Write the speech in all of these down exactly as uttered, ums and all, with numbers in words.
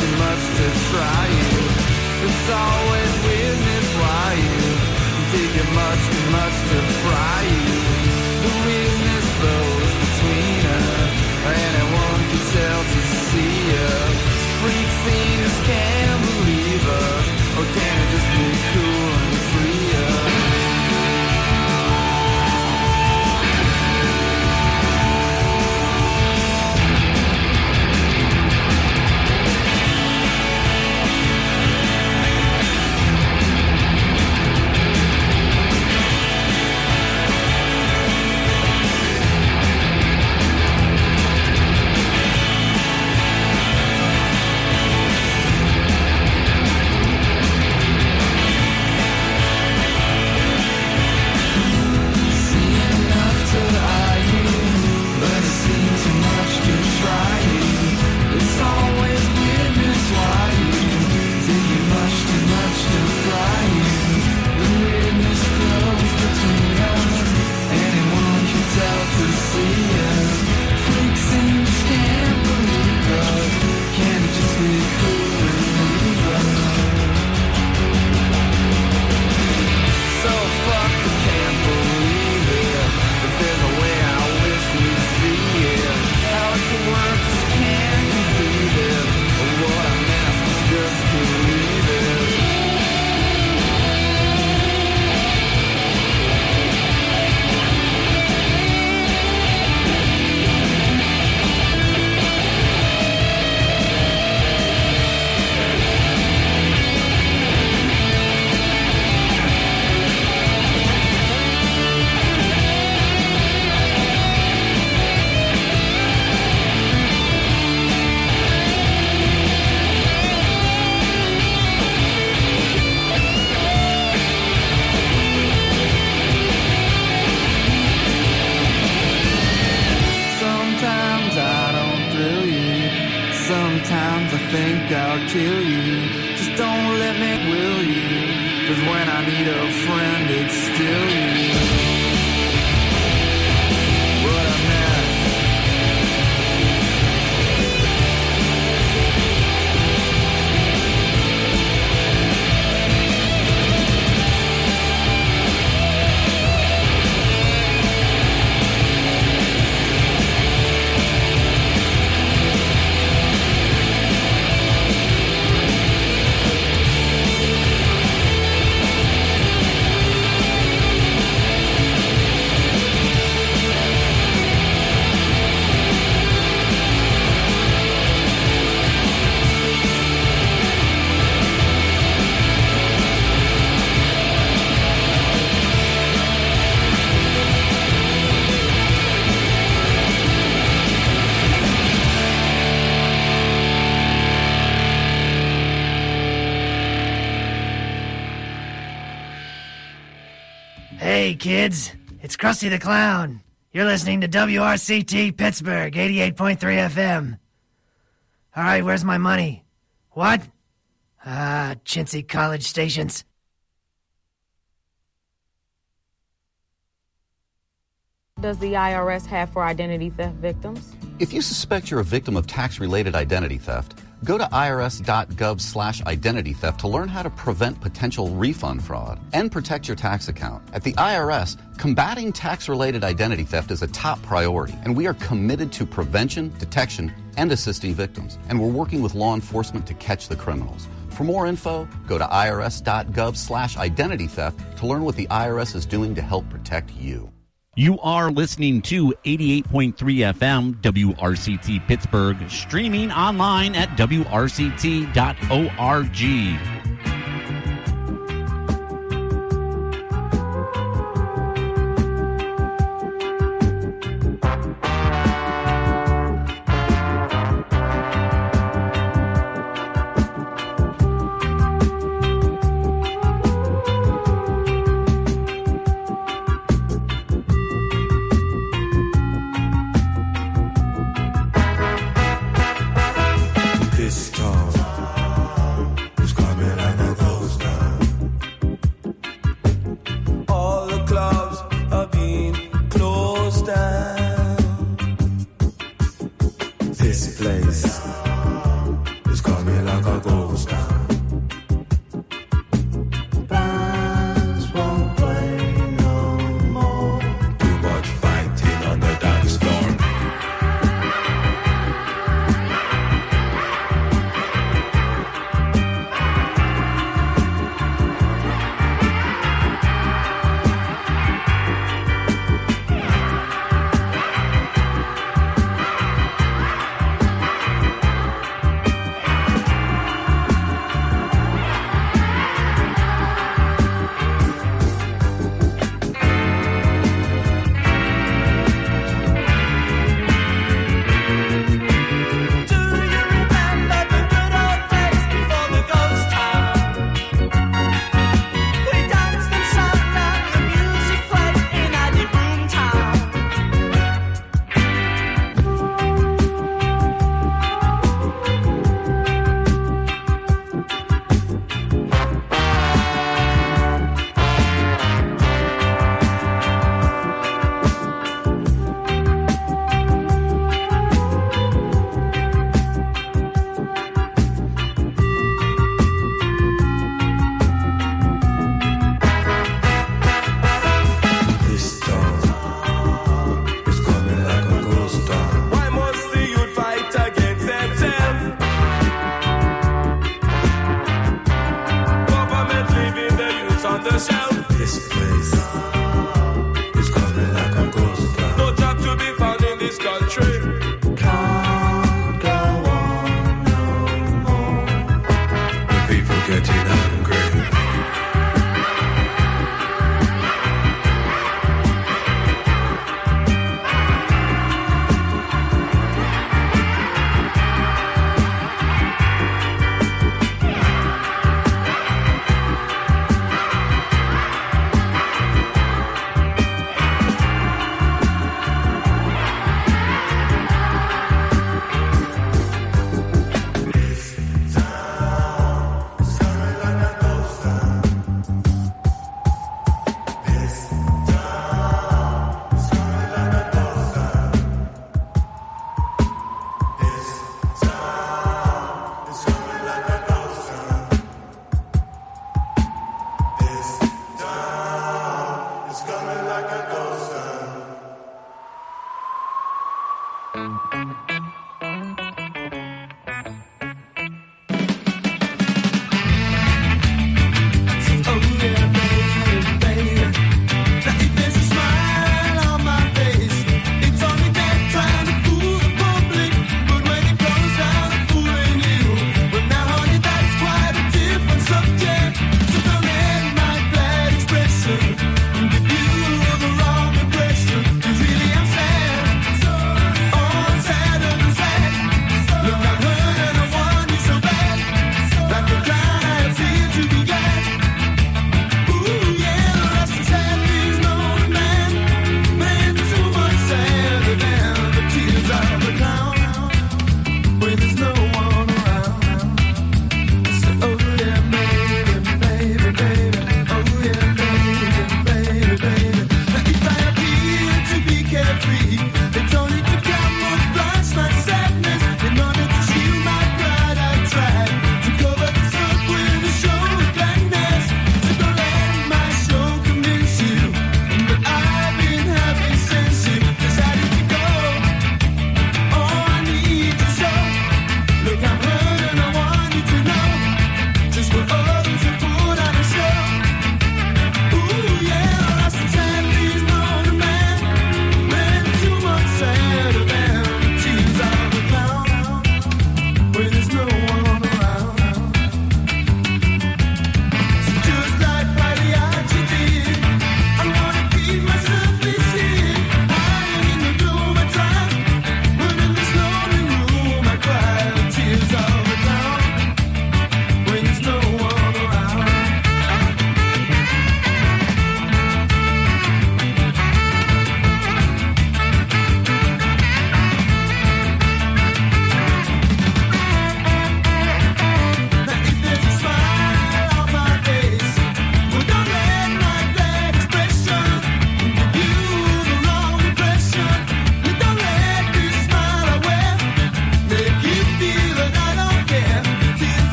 too much to try you. It's always weirdness why you take it much too much to fry you. The weirdness flows between us. Anyone can tell to see us. Freak scenes can't believe us. Or can it just be cool and free us? Hey, kids, it's Krusty the Clown. You're listening to W R C T Pittsburgh, eighty-eight point three F M. All right, where's my money? What? Ah, chintzy college stations. Does the I R S have for identity theft victims? If you suspect you're a victim of tax-related identity theft, go to irs.gov slash identity theft to learn how to prevent potential refund fraud and protect your tax account. At the I R S, combating tax-related identity theft is a top priority, and we are committed to prevention, detection, and assisting victims. And we're working with law enforcement to catch the criminals. For more info, go to irs.gov slash identity theft to learn what the I R S is doing to help protect you. You are listening to eighty-eight point three F M W R C T Pittsburgh, streaming online at W R C T dot org. This place is coming along.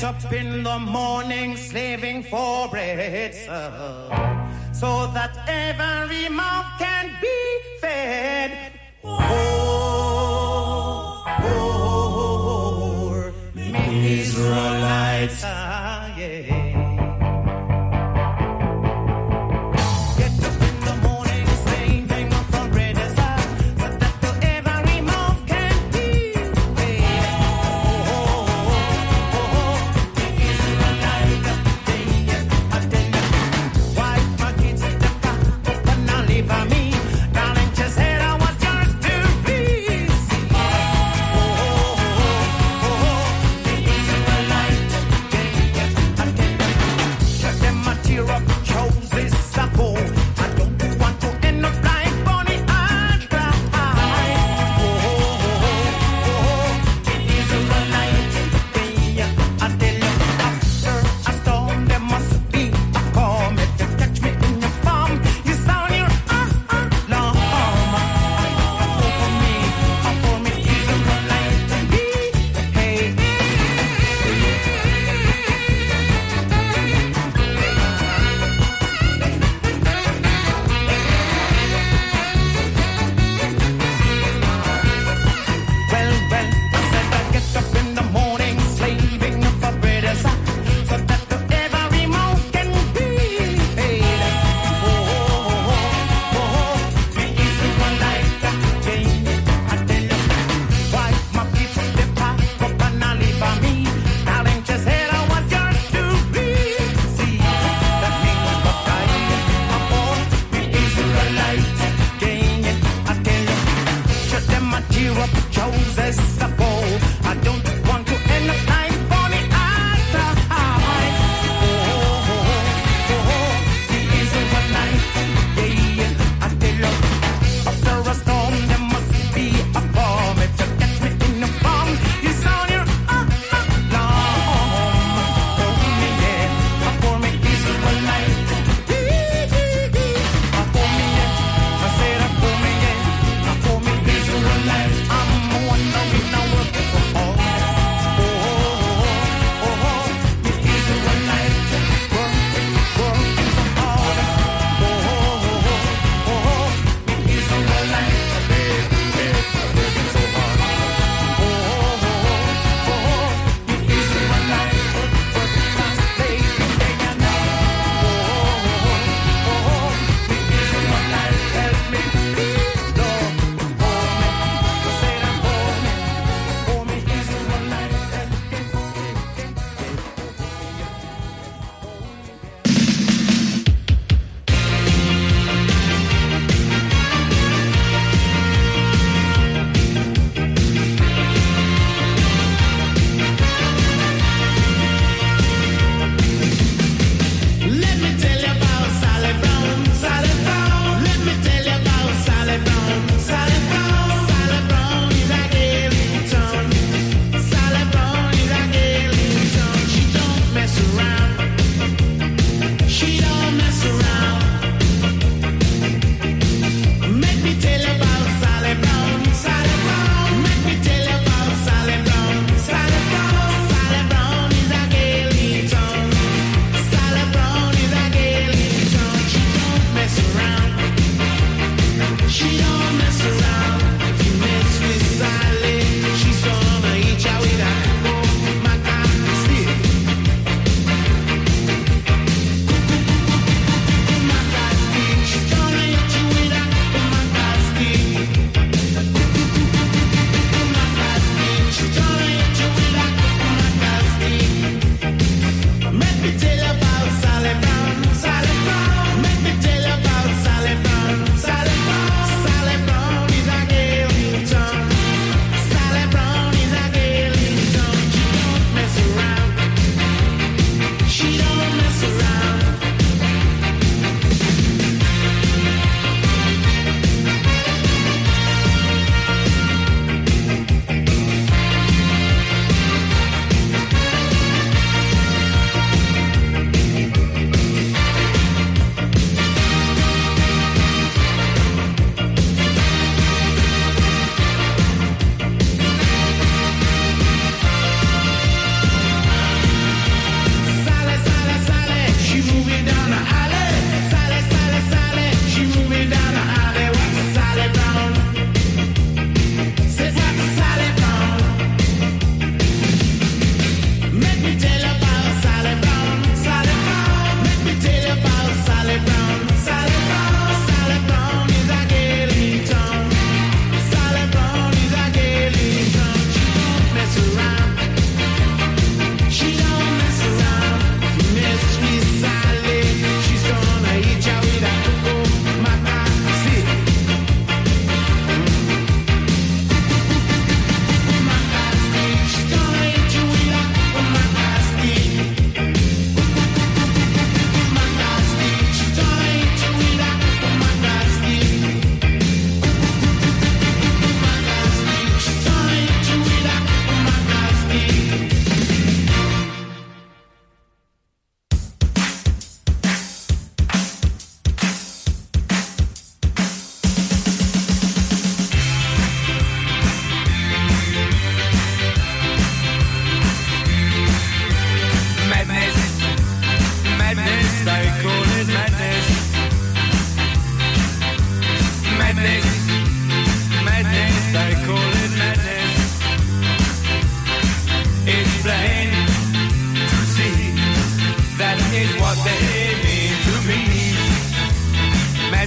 Get up in the morning, slaving for bread, sir, so that every mouth can be fed. Oh, oh, me Israelites, ah, yeah. Israelite.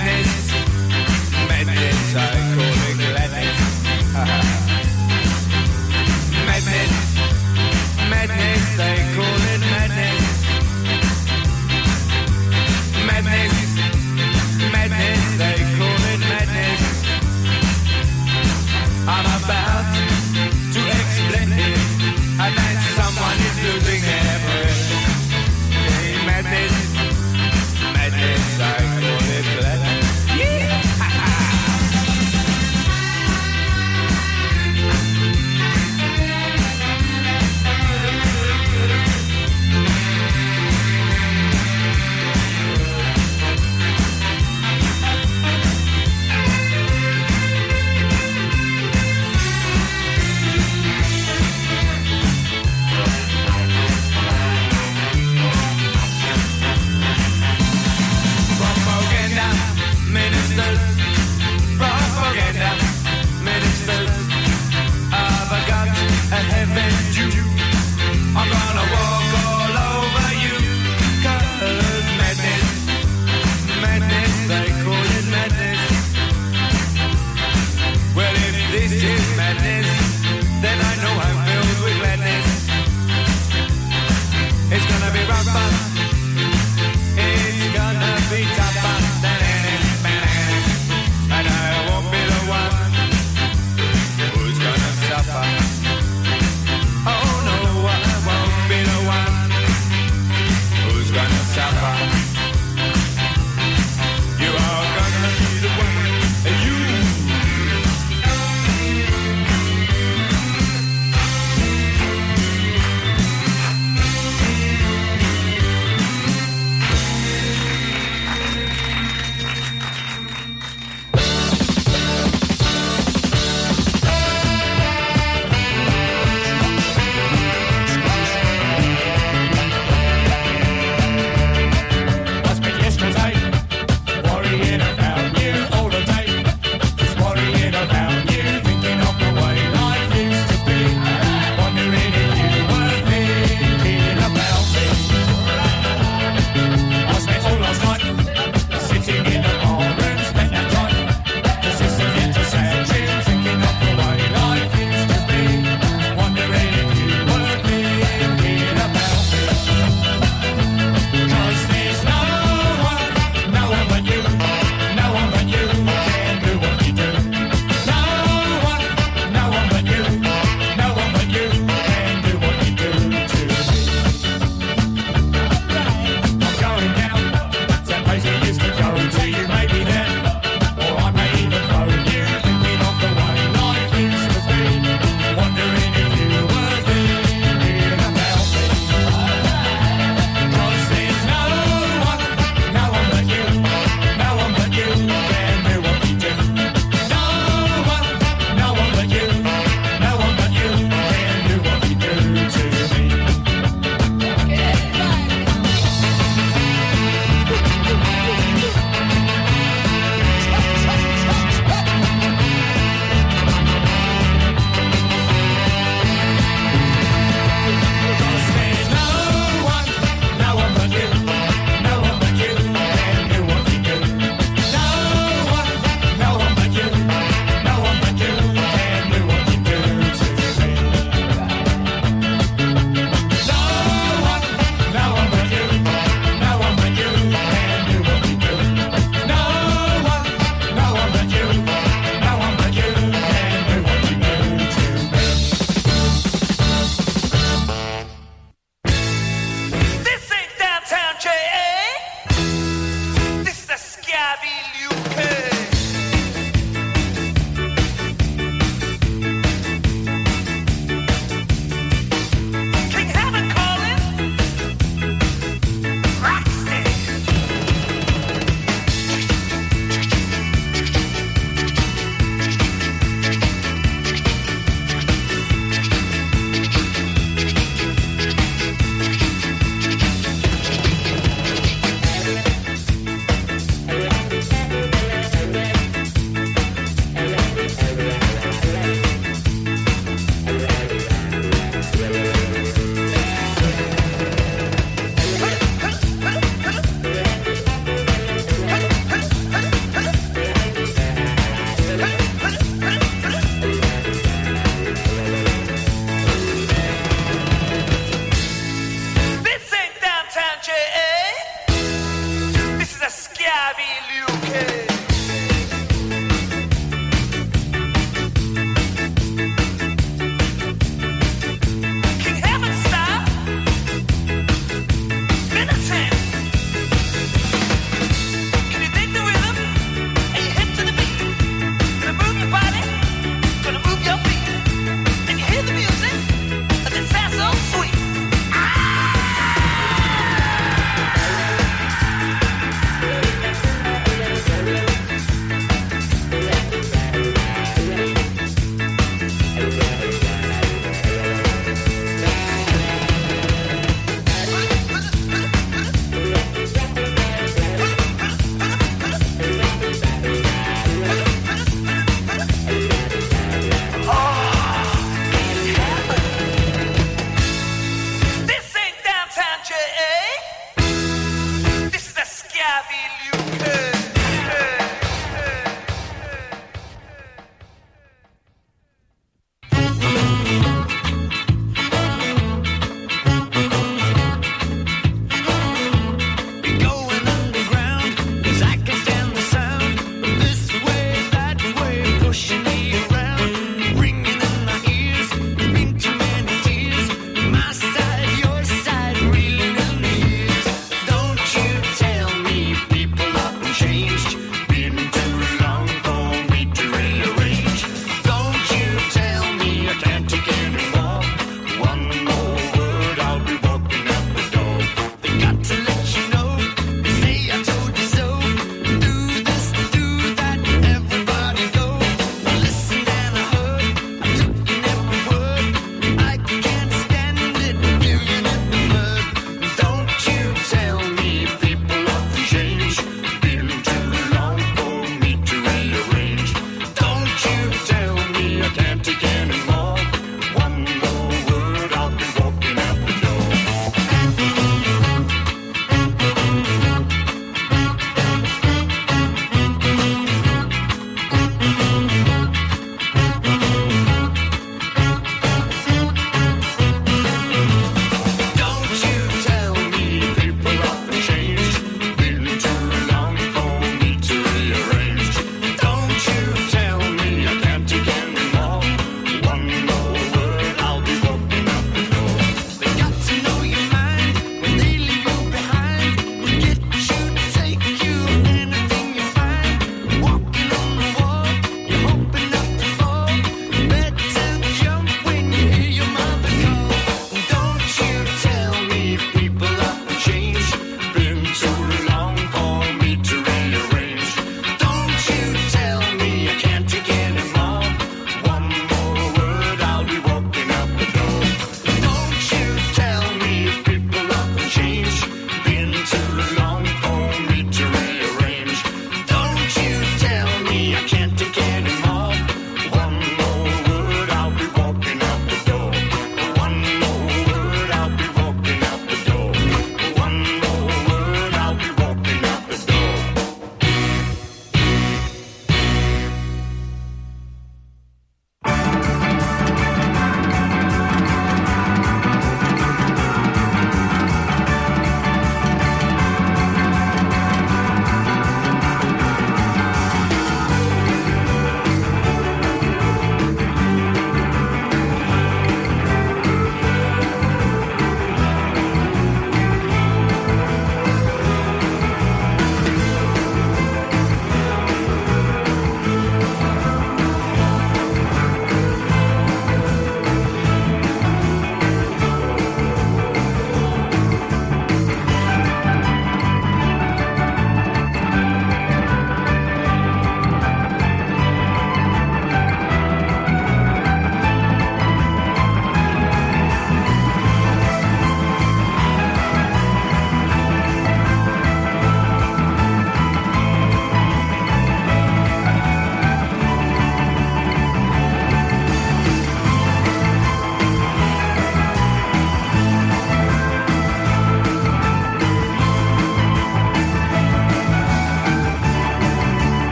Madness, madness, I call it gladness. Madness, madness, they call it madness. Madness, madness, they call it madness. I'm about to explain it, and that someone is losing their breath. Hey, madness, madness, I call it gladness. Yeah!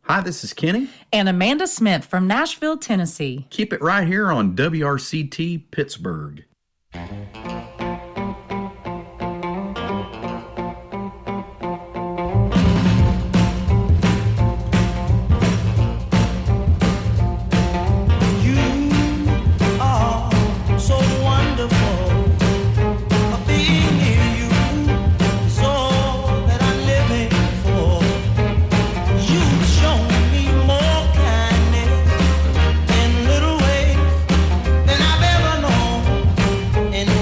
Hi, this is Kenny. And Amanda Smith from Nashville, Tennessee. Keep it right here on W R C T Pittsburgh. In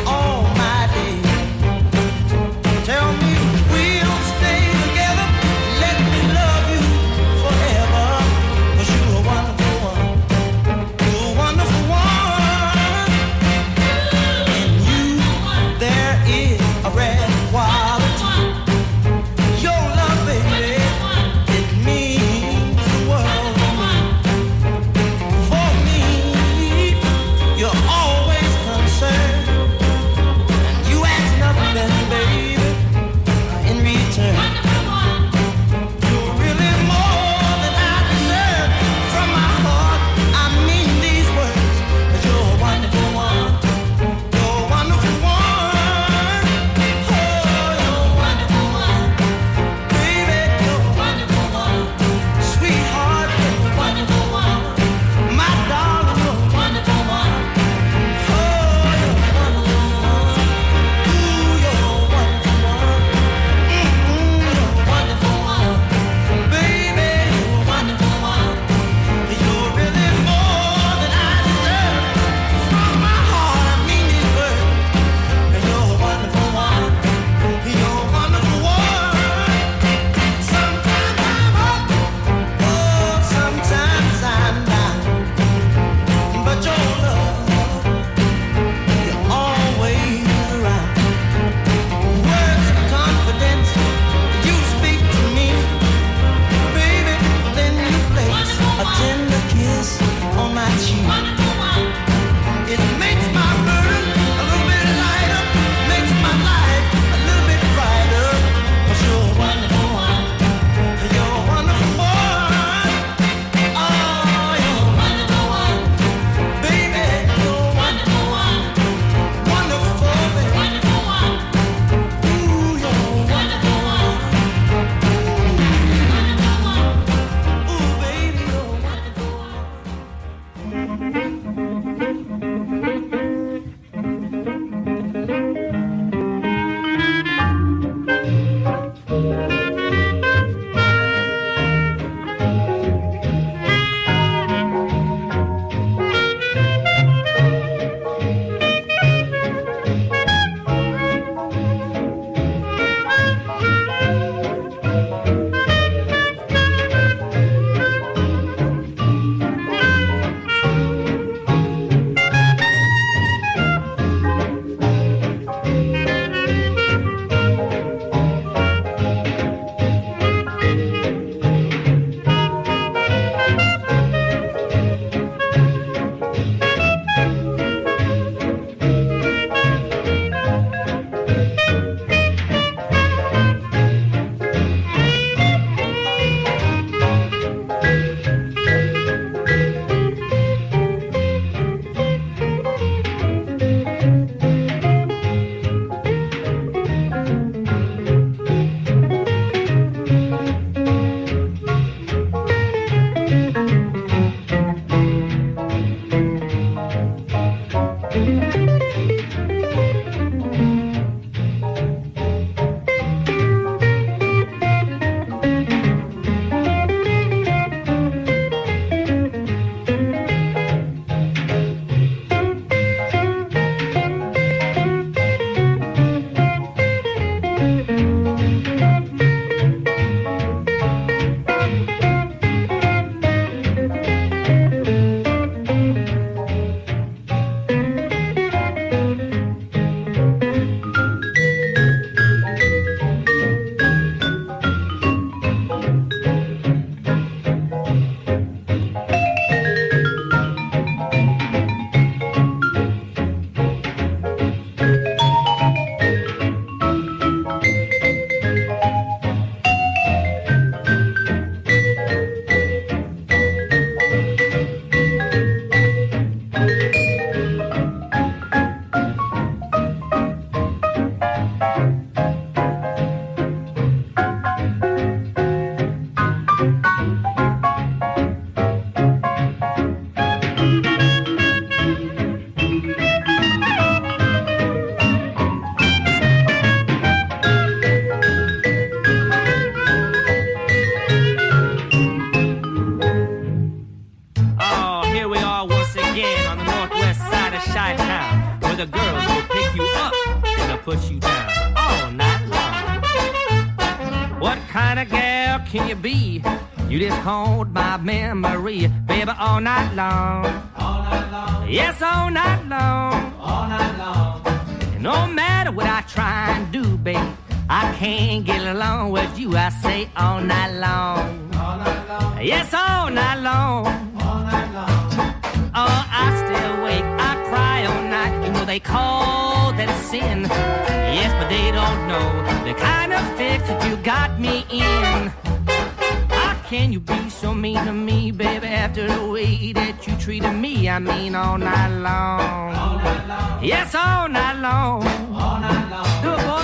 the girls will pick you up and they'll put you down all night long. What kind of gal can you be? You just called my memory, baby, all night long. All night long. Yes, all night long. All night long. And no matter what I try and do, baby, I can't get along with you. I say all night long. All night long. Yes, all night long. All night long. Oh, I stay awake, I cry all night. You know they call that a sin. Yes, but they don't know the kind of fix that you got me in. How can you be so mean to me, baby, after the way that you treated me? I mean all night long. All night long. Yes, all night long. All night long. Do it, boy.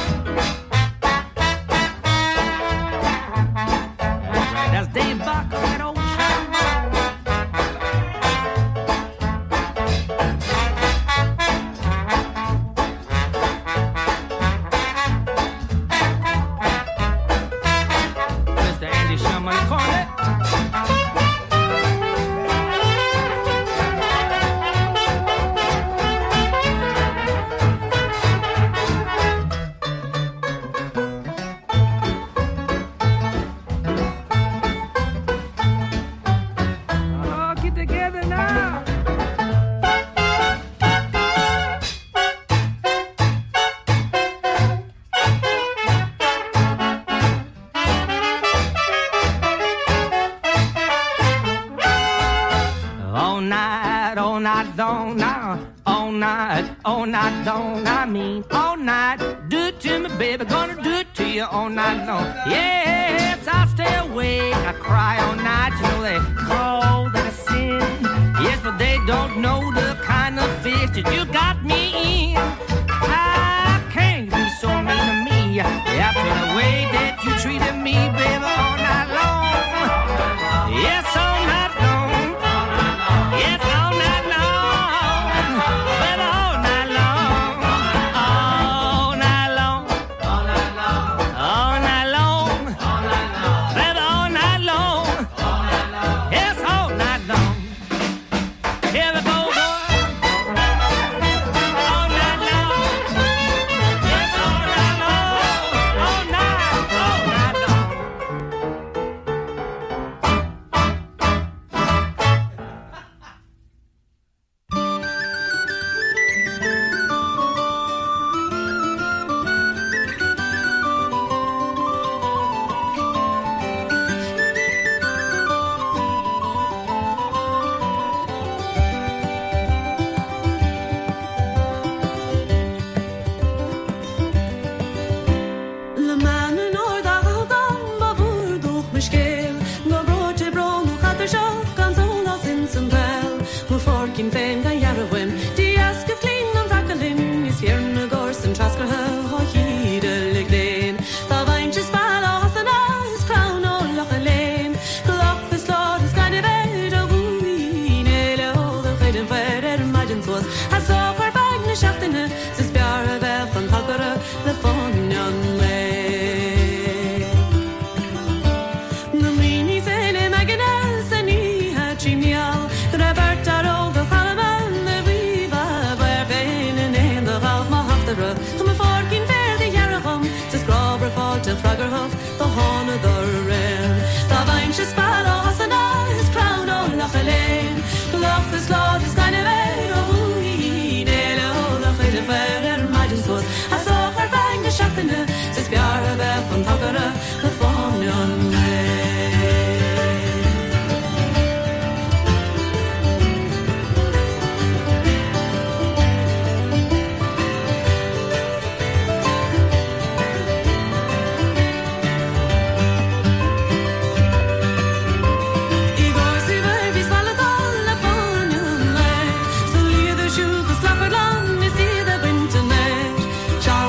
That's right, that's Dave Buck, that old all night long, I mean all night. Do it to me, baby, gonna do it to you all night long. Yes, I stay awake, I cry all night. You know they call that a sin. Yes, but they don't know the kind of fix that you got me in. How can you be so mean to me after the way that you treated me, baby, all night long? Yes, all night long. Yes, all night long. Baby, all night long. All night long. All night long. All night long. Baby, all night long. Yes, all night long. Here we go, boy. All night long. Yes, all night long. All night, all night long. Le man yn oed a gawdan ma bwrdwch mysgel Go brod te bron o chater siach gan zon o sin sy'n fel Mw fforcyn fen gan jarwyn Di asgyf glin am fracalyn Is fjern y gors yn trasgar hyl ho hyd y lyglen Tha faint ys bal o hasan as crawn o loch y len Gloch ys lod ys gan i fed o fwyn Ele o ddyn chyd yn fed er maid yn thwas A soch ar bag na siachtyn y Sys biar y beth yn halgar y Le ffonion le Til Fragerhof, the horn of the rain. The vine she spad o hasan is crown o lach alein. Loch the slot is kind of air o wee. Nele o lach it a fair er maidens was. I saw her bang the shaft in her. Says biara beth on togara the phone on Cha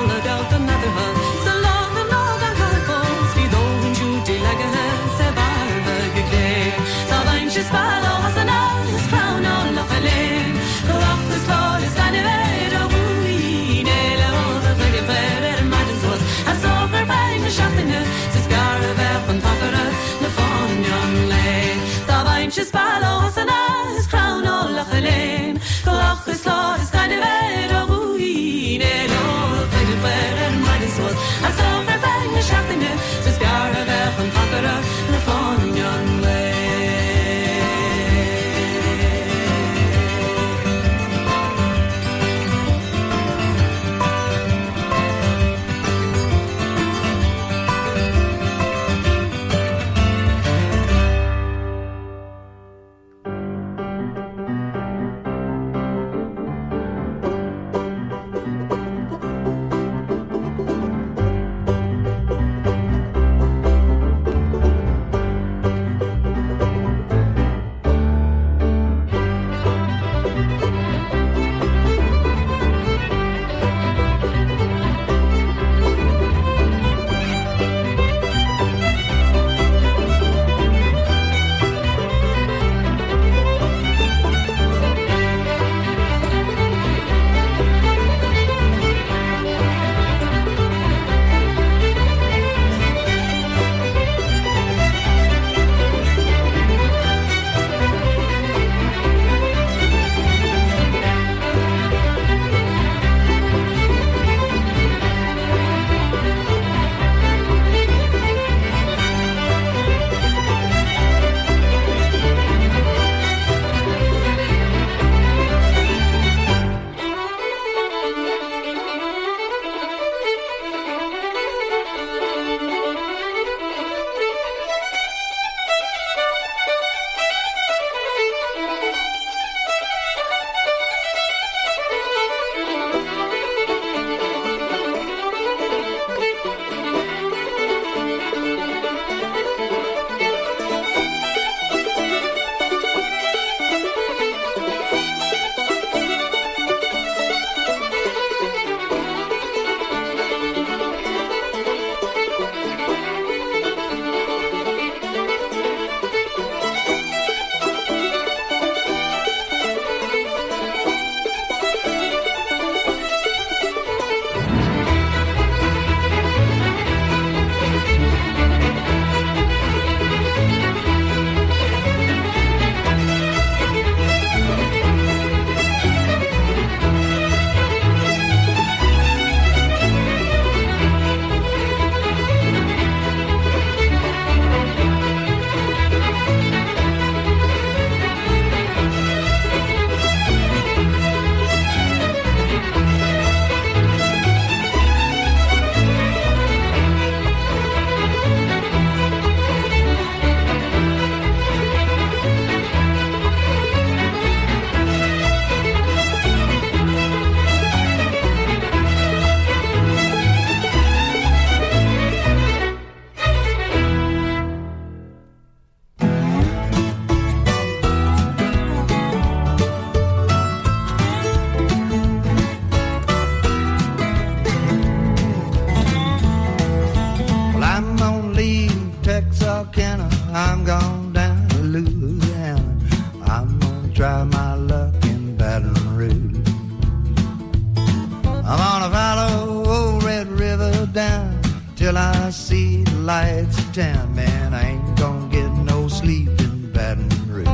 lights of town, man, I ain't gonna get no sleep in Baton Rouge.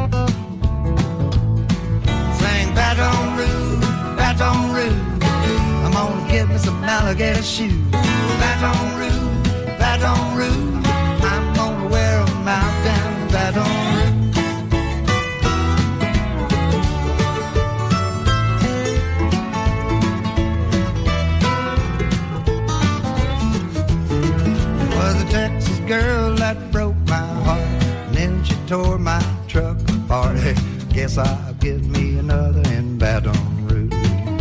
Sing Baton Rouge, Baton Rouge, I'm gonna get me some alligator shoes. Baton Rouge, Baton Rouge, I'm gonna wear them out down in Baton Rouge. Was a Texas girl that broke my heart, and then she tore my truck apart. Hey, guess I'll get me another in Baton Rouge.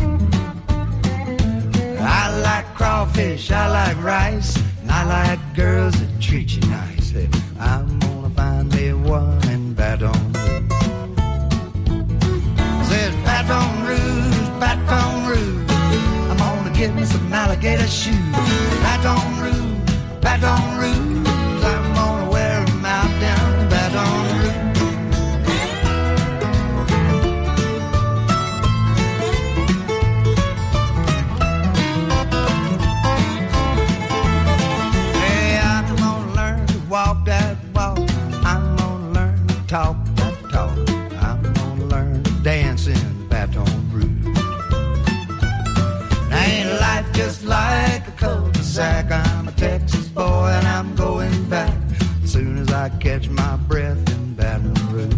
I like crawfish, I like rice, and I like girls that treat you nice. Hey, I'm gonna find me one in Baton Rouge. Says Baton Rouge, Baton Rouge, I'm gonna get me some alligator shoes. Baton Rouge, Baton Rouge, I'm gonna wear them out down in Baton Rouge. Hey, I'm gonna learn to walk that walk, I'm gonna learn to talk that talk, I'm gonna learn to dance in Baton Rouge. Now ain't life just like a cul-de-sac? I'm a Texas boy and I'm going back as soon as I catch my breath in Baton Rouge.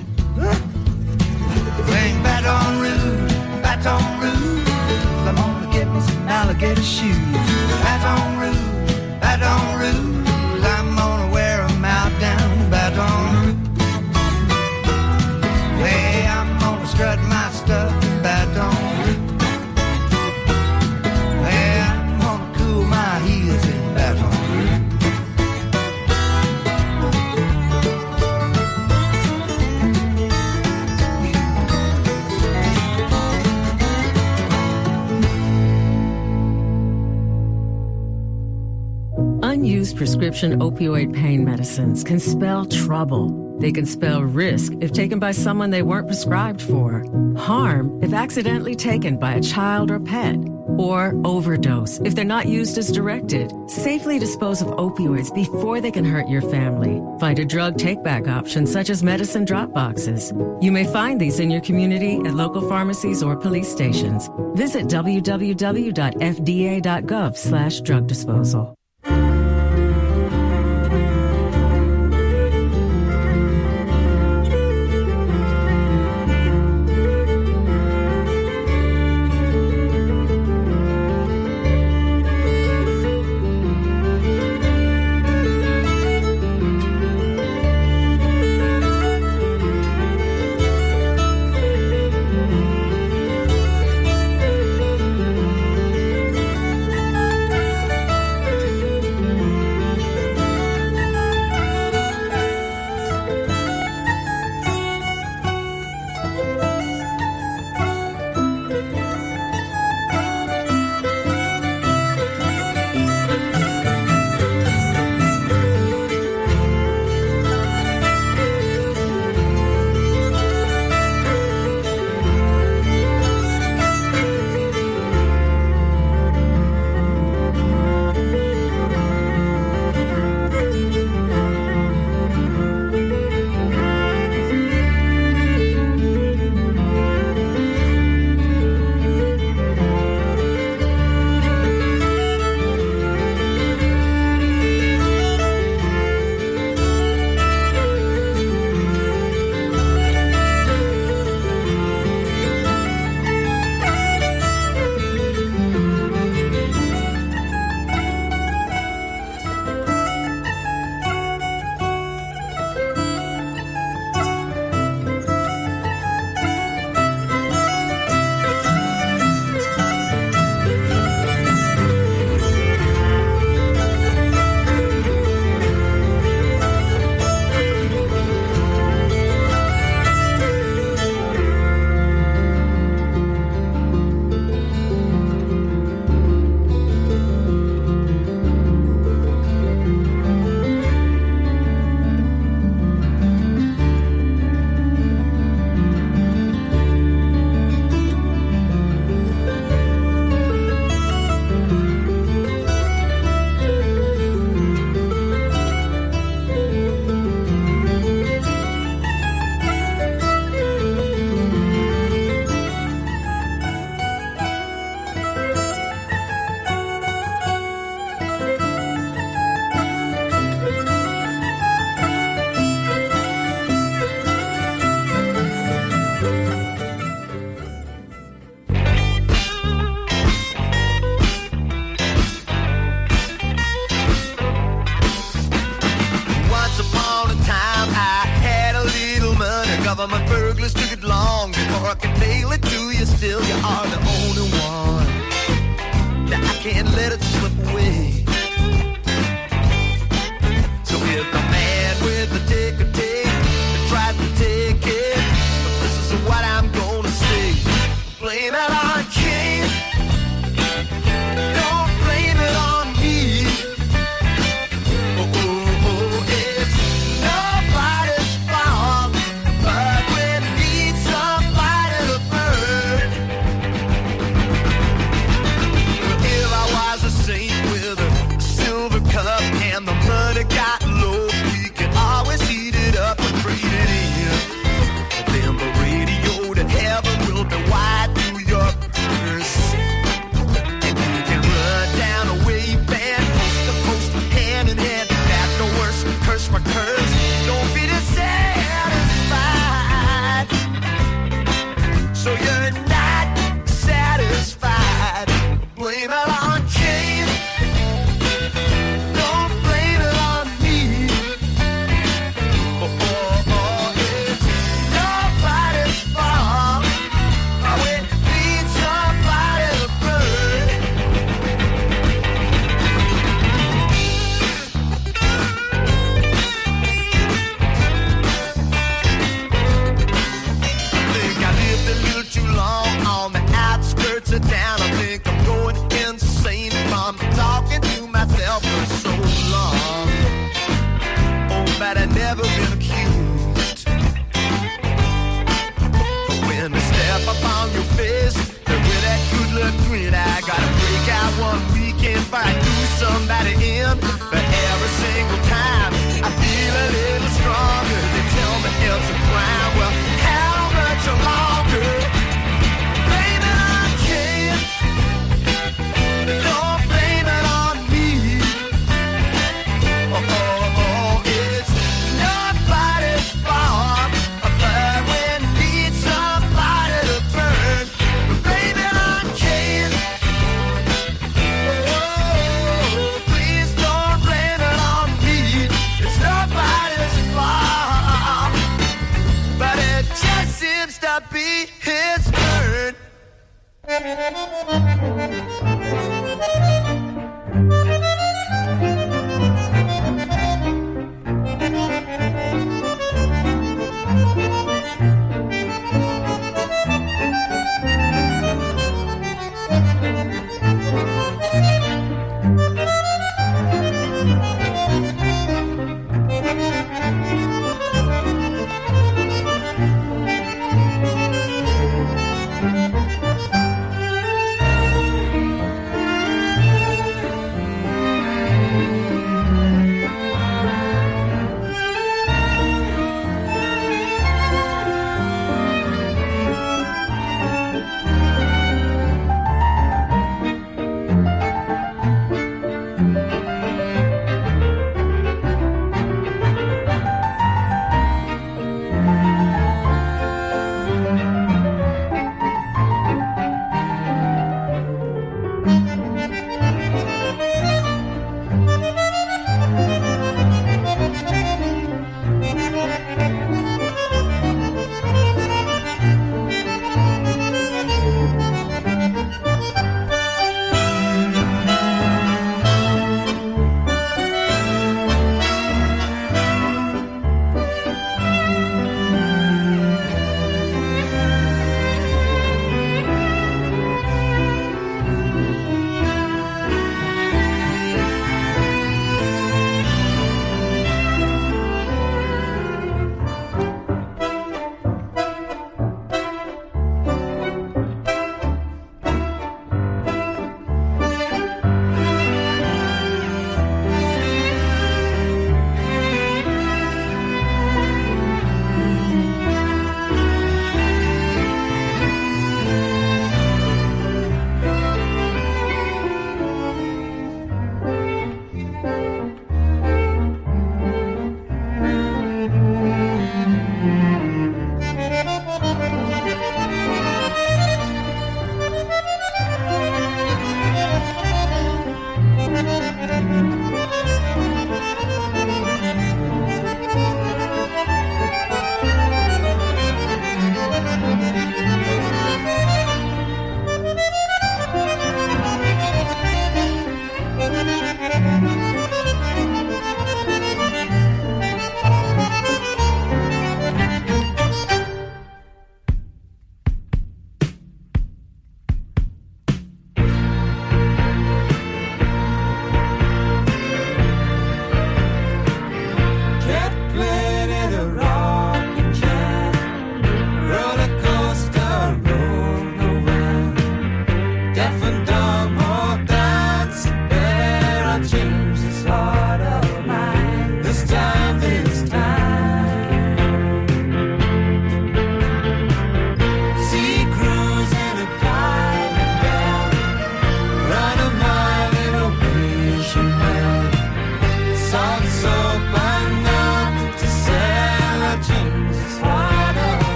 Sing Baton Rouge, Baton Rouge, I'm gonna get me some alligator shoes. Baton Rouge, Baton Rouge, I'm gonna wear them out down in Baton Rouge. Hey, I'm gonna strut my stuff in Baton Rouge. Hey, I'm gonna cool my heels in Baton Rouge. Unused prescription opioid pain medicines can spell trouble. They can spell risk if taken by someone they weren't prescribed for, harm if accidentally taken by a child or pet, or overdose if they're not used as directed. Safely dispose of opioids before they can hurt your family. Find a drug take-back option such as medicine drop boxes. You may find these in your community at local pharmacies or police stations. Visit w w w dot f d a dot gov slash drug disposal. talking daily to you, still you are the only one. Now I can't let it slip away. So if the man with the ticker tape that tries to take it, but this is what I'm gonna say. Blame it on Cain. Don't blame it on me. Oh, oh, oh, it's nobody's fault, but we need somebody to burn. If I was a saint with a silver cup and the money got low, we can always heat it up and trade it in. Then the radio to heaven will be wide to your purse. And you can run down a wave band, post to post, hand in hand. That's the worst, curse for curse. Don't be dissatisfied. So you're not satisfied. Blame it on Cain. Don't blame it on me. Oh, oh, oh, it's nobody's fault. Oh, we need somebody to burn. I think I lived a little too long on the outskirts of town. I think I'm going insane from talking to myself for so long. Oh, but I've never been accused. But when they step up on your face, and with that good luck grin, I gotta break out one weekend before I do somebody in. But every single time I feel a little stronger. They tell me it's a crime. Well, how much longer? Blame it on Cain. Don't blame it on me. Oh, oh, oh, it's nobody's fault, but we need somebody to burn. Blame it on Cain. Oh, please don't blame it on me. It's nobody's fault, but it just seems to be his turn.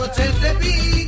noches de vida.